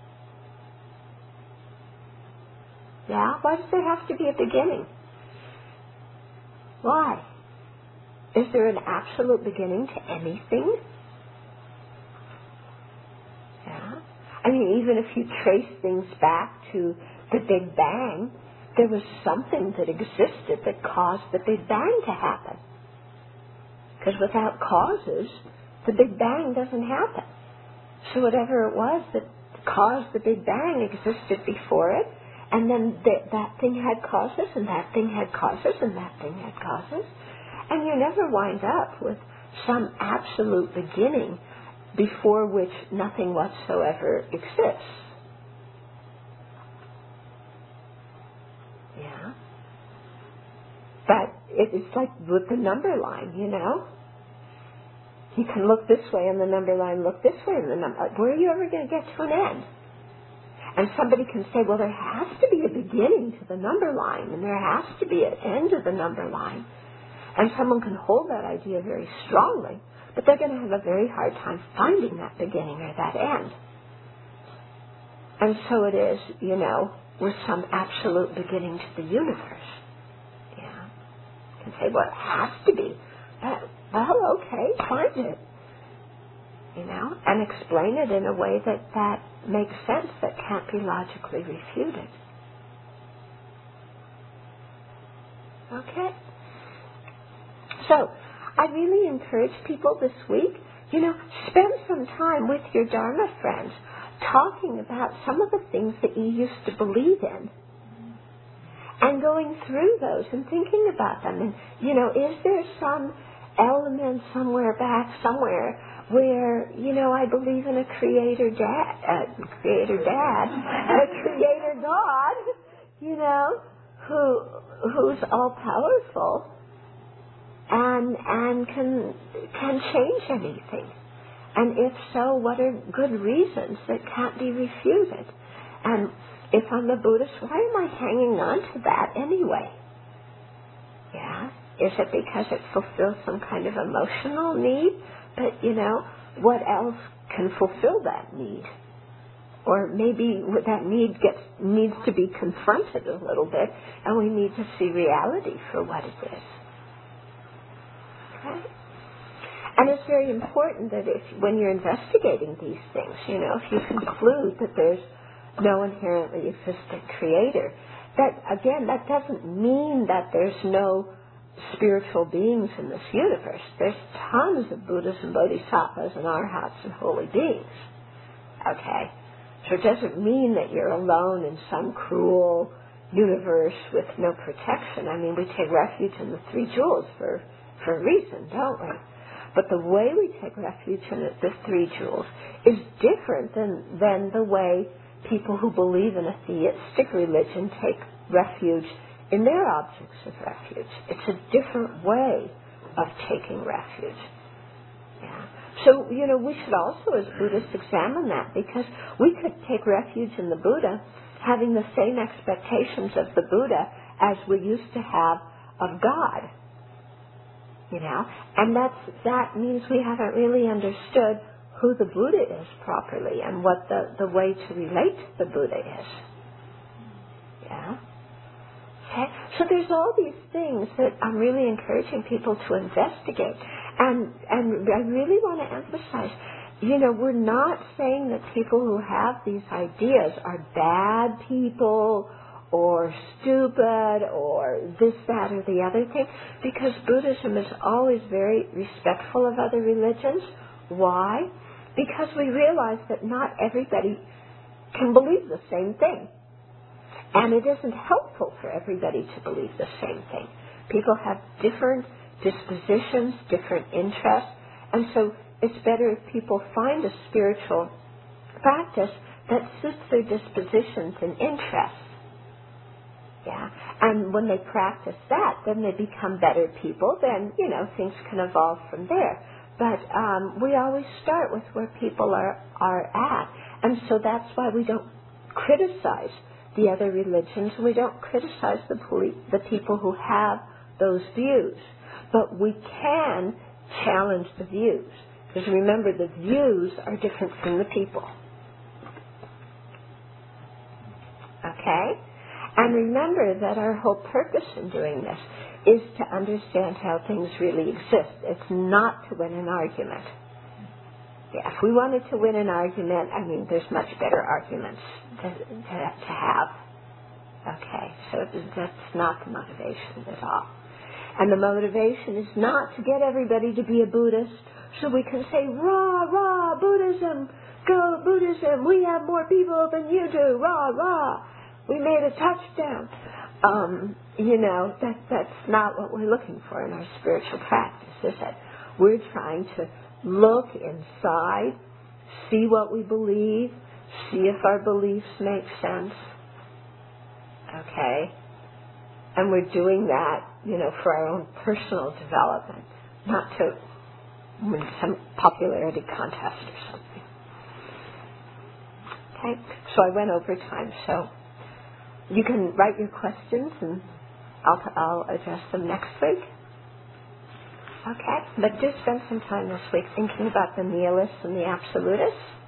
A: Yeah? Why does there have to be a beginning? Why? Is there an absolute beginning to anything? Yeah? I mean, even if you trace things back to the Big Bang, there was something that existed that caused the Big Bang to happen. Because without causes, the Big Bang doesn't happen. So whatever it was that caused the Big Bang existed before it, and then th- that thing had causes, and that thing had causes, and that thing had causes. And you never wind up with some absolute beginning before which nothing whatsoever exists. Yeah. But it, it's like with the number line, you know. You can look this way and the number line, look this way and the number line. Where are you ever going to get to an end? And somebody can say, well, there has to be a beginning to the number line, and there has to be an end to the number line. And someone can hold that idea very strongly, but they're going to have a very hard time finding that beginning or that end. And so it is, you know, with some absolute beginning to the universe. Yeah. You can say, well, it has to be. But, well, okay, find it. You know, and explain it in a way that, that makes sense, that can't be logically refuted. Okay? So, I really encourage people this week, you know, spend some time with your Dharma friends talking about some of the things that you used to believe in and going through those and thinking about them. And, you know, is there some element somewhere back, somewhere, where, you know, I believe in a creator dad, uh, creator dad, a creator God, you know, who who's all powerful and and can can change anything. And if so, what are good reasons that can't be refuted? And if I'm a Buddhist, why am I hanging on to that anyway? Yeah. Is it because it fulfills some kind of emotional need? But, you know, what else can fulfill that need? Or maybe that need gets needs to be confronted a little bit, and we need to see reality for what it is. Okay? And it's very important that if, when you're investigating these things, you know, if you conclude that there's no inherently existent creator, that, again, that doesn't mean that there's no spiritual beings in this universe. There's tons of Buddhas and Bodhisattvas and Arhats and holy beings. Okay? So it doesn't mean that you're alone in some cruel universe with no protection. I mean, we take refuge in the three jewels for, for a reason, don't we? But the way we take refuge in the three jewels is different than, than the way people who believe in a theistic religion take refuge in their objects of refuge. It's a different way of taking refuge. Yeah. So, you know, we should also, as Buddhists, examine that, because we could take refuge in the Buddha having the same expectations of the Buddha as we used to have of God. You know, and that's, that means we haven't really understood who the Buddha is properly and what the, the way to relate to the Buddha is. Yeah? Okay? So there's all these things that I'm really encouraging people to investigate. And, and I really want to emphasize, you know, we're not saying that people who have these ideas are bad people or stupid or this, that, or the other thing, because Buddhism is always very respectful of other religions. Why? Because we realize that not everybody can believe the same thing. And it isn't helpful for everybody to believe the same thing. People have different dispositions, different interests, and so it's better if people find a spiritual practice that suits their dispositions and interests. Yeah, and when they practice that, then they become better people. Then, you know, things can evolve from there. But um, we always start with where people are, are at. And so that's why we don't criticize the other religions. We don't criticize the, poli- the people who have those views. But we can challenge the views. Because remember, the views are different from the people. Okay? And remember that our whole purpose in doing this is to understand how things really exist. It's not to win an argument. Yeah, if we wanted to win an argument, I mean, there's much better arguments to, to, to have. Okay, so that's not the motivation at all. And the motivation is not to get everybody to be a Buddhist so we can say, rah, rah, Buddhism, go Buddhism, we have more people than you do, rah, rah. We made a touchdown. Um, you know, that that's not what we're looking for in our spiritual practice, is it? We're trying to look inside, see what we believe, see if our beliefs make sense. Okay? And we're doing that, you know, for our own personal development, not to win some popularity contest or something. Okay? So I went over time, so you can write your questions and I'll, I'll address them next week. Okay? But do spend some time this week thinking about the nihilists and the absolutists.